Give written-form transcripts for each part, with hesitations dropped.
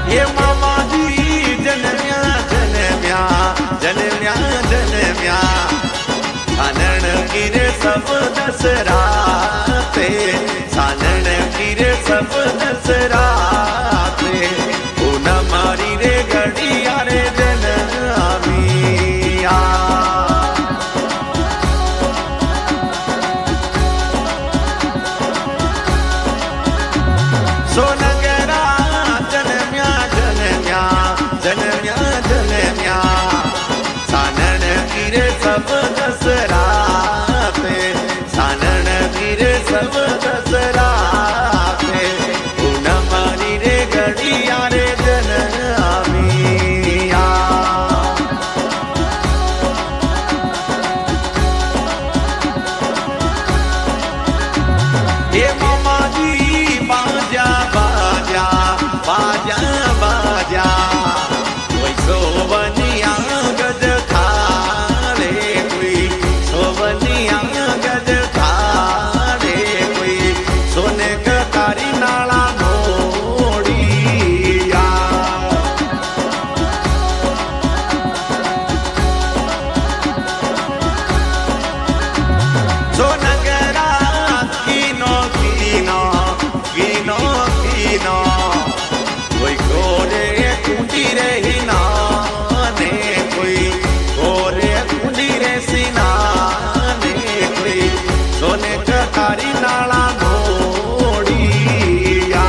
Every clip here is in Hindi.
ये मामा जी जन्म्या जन्म्या जन्म्या जन्म्या सानण गिरे सब दसराते सानण गिरे सब दसराते पूनम मारी रे घड़िया रे जनमिया सोनगरा जन्म्या जन्म्या जन्म्या जन्म्या सानण गिरे सब दसराते सानण गिरे सब दसराते पूनम मारी रे घड़िया रे जनमिया ये मामा जी बाजा बाजा बाजा बाजा कोई सोवनिया गज थाले कोई सोवनिया गज थाले कोई सोने का तारी नाला मोड़िया सोनगरा कीनो कीनो कीनो कीनो कोई गोरे कुंडी रे हिना ने कोई गोरे कुंडी रे सीना ने कोई सोने का तारी नाला मोड़िया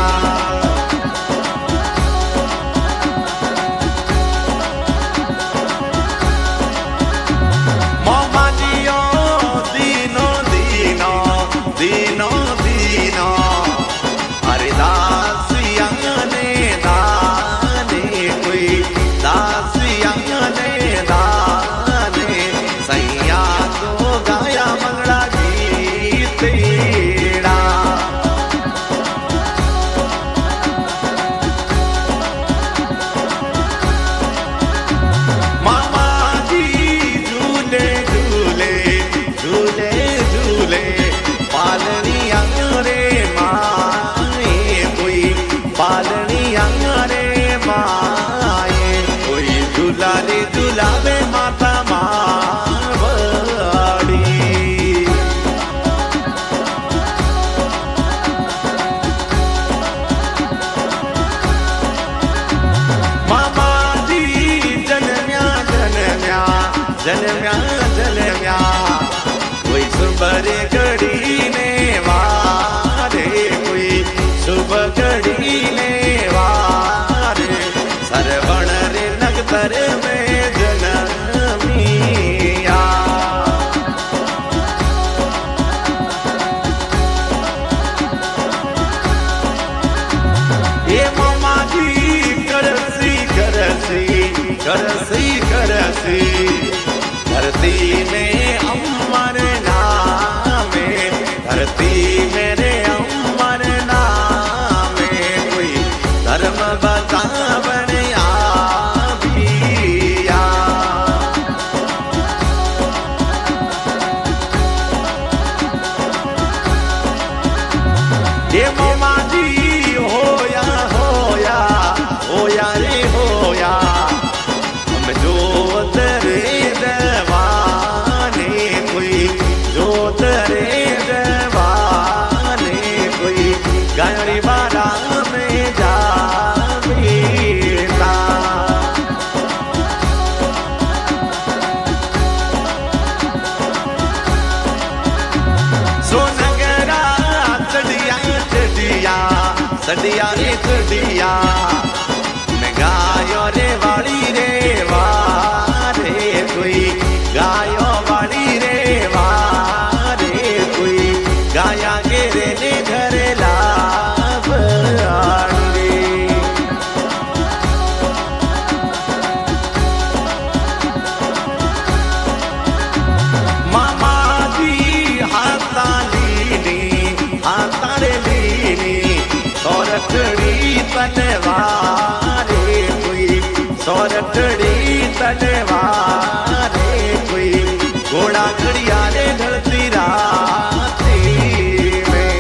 मामा जियो दीनो दीनो दीनो दीनो अरे दासिया ने दाने कोई दासिया ने दाने सैया तो गाया मंगला गीतेड़ा मामा जी झूले झूले झूले झूले पालनिया रे माए कोई पालनिया रे माए कोई झूला रे झूलावे माता मारवाड़ी मामा जी जन्म्या जन्म्या जन्म्या जन्म्या कोई सुबर घड़ी ने वारे कोई सुबह घड़ी ने वारे सरवण रे नगतर में जनमिया ये मामा जी करसी करसी करसी करसी धरती में अमर नामे धरती मेरे अमर नामे कोई धर्म बतावन आविया ये मामा जी होया होया होया रे होया हम जोत रे दवाने कोई जोत रे दवाने कोई गायरी बारा में जावेला सोनगरा चढ़िया चढ़िया चढ़िया रे चढ़िया मैं गायो रे वाली रे वारे कोई गायो वाली रे वारे कोई गाया के रे ने घर लाभ रे मामा जी हाथा लीनी हाथा रे लीनी सौरठड़ी तलवारे कोई सौरठड़ी तलवारे कोई घोड़ा खड़िया रे ढलती राती में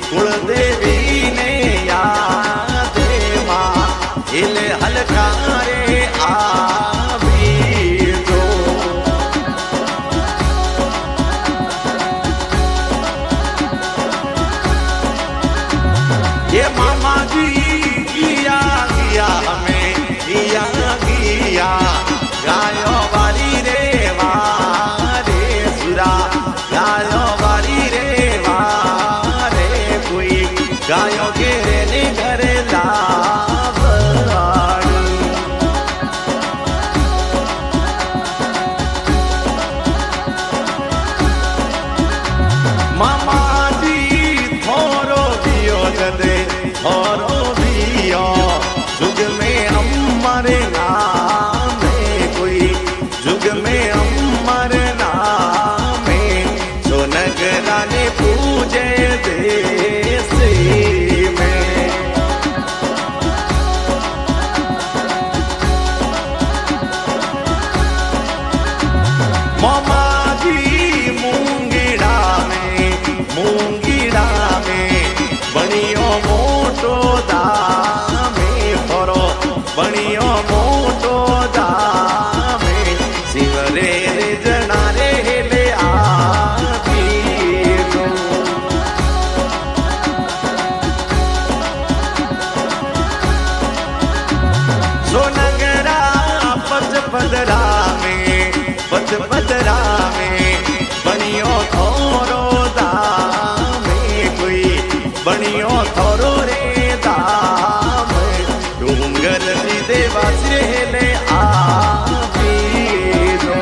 कुलदेवी ने याद माँ हिले हलकारे आवी जो ये मामा जी किया किया हमें किया किया गायो वाली रे वारे सुरा गायो वाली रे वारे कोई गायो के रे घर लावाड़ी मामा जी थोरो दियो जदे थोरो दियो जुग में अमर नाम कोई जुग में अमर नाम जो नगरा ने पूजे देश में मामा जी मूंगीड़ा में बनियो मोटो दामे थोरो बनियो मोटो दामे शिवरे रे जना रे ले आवी जो सोनगरा पचपदरा में बनियो थोरो दामे कोई बनियो थोरो रे दाम डूंगर सीधे वासरे ले आवी जो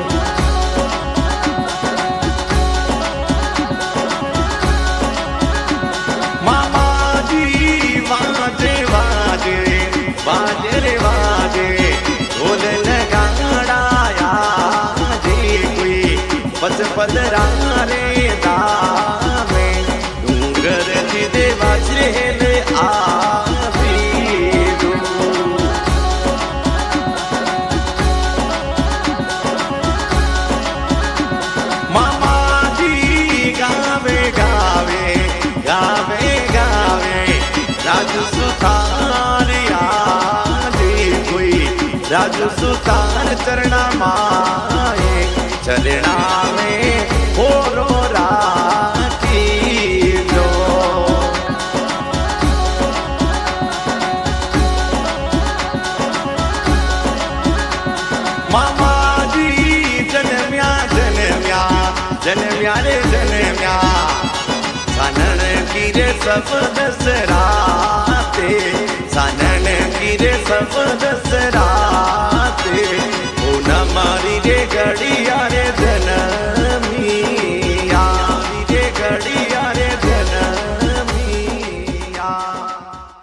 मामा जी वाजे वाजे वाजे रे वाजे ढोल नगाड़ा जी कोई पचपदरा रे दामे डूंगर सीधे वासरे ले आवी जो मामा जी गावे गावे गावे गावे राजू सुतार यादे कोई राजू सुतार चरणा माए चरणा में होरो राखी जो मामा जी जन्म्या जन्म्या जन्म्या रे जन्म्या सानन की रे सब दसराते सानन की रे सब दसराते ओ न मारी रे घड़ी